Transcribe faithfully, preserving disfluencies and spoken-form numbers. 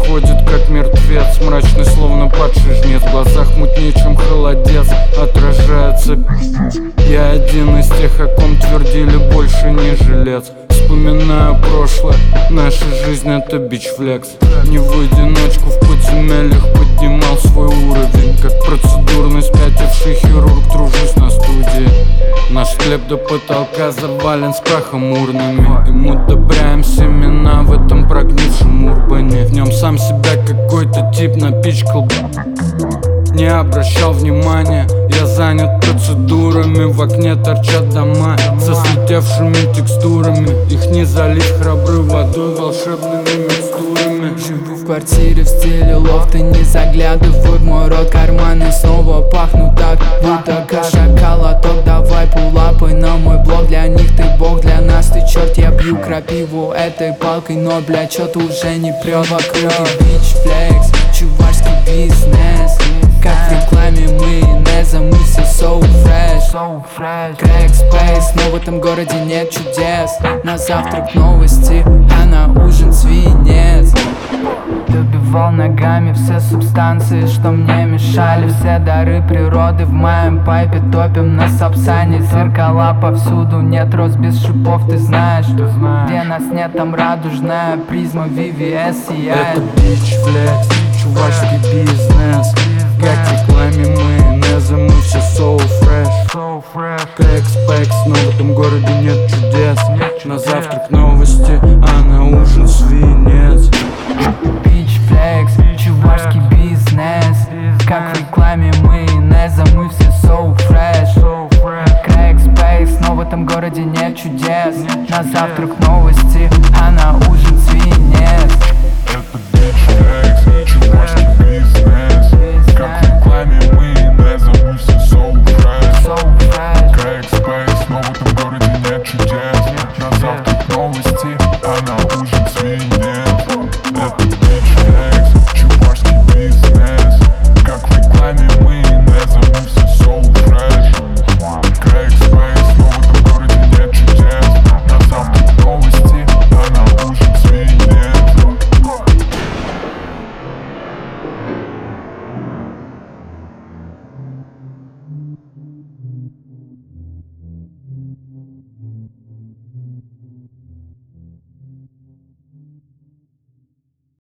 уходит как мертвец, мрачный словно падший жнец. В глазах мутнее, чем холодец, отражается пиздец. Я один из тех, о ком твердили больше не жилец. Вспоминаю прошлое, наша жизнь это бич-флекс. Не в одиночку в подземельях поднимал свой уровень. Как процедурный спятивший хирург тружусь на студии. Наш хлеб до потолка завален с прахом урнами, и мы удобряем семена в этом прогнившем урбане. В нем сам себя какой-то тип напичкал, не обращал внимания. Я занят процедурами, в окне торчат дома со слетевшими текстурами. Их не залить храброй водой, волшебными микстурами. Живу в квартире в стиле лофта, не заглядывай в мой рот. Карманы снова пахнут так, будто шоколадок. Давай пулапай на мой блог, для них ты бог, для нас ты черт. Я бью крапиву этой палкой, но бля, чё-то уже не прёт. В округе бич флекс, чувашский бизнес. Как в рекламе майонеза, мы все so fresh, so fresh. Crack space, но в этом городе нет чудес. На завтрак новости, а на ужин свинец. Добивал ногами все субстанции, что мне мешали. Все дары природы в моем пайпе топим на сапсане. Зеркала повсюду, нет роз без шипов, ты знаешь. Где нас нет, там радужная призма ви ви эс сияет. Это бич флекс, чувашский бизнес. Как в рекламе майонеза, мы все so fresh. Crack spacks, но в этом городе нет чудес. На завтрак новости, а на ужин свинец. Бич флекс, чувашский бизнес. Как в рекламе майонеза, мы все so fresh. Crack space, но в этом городе нет чудес. На завтрак новости, а на ужин свинец.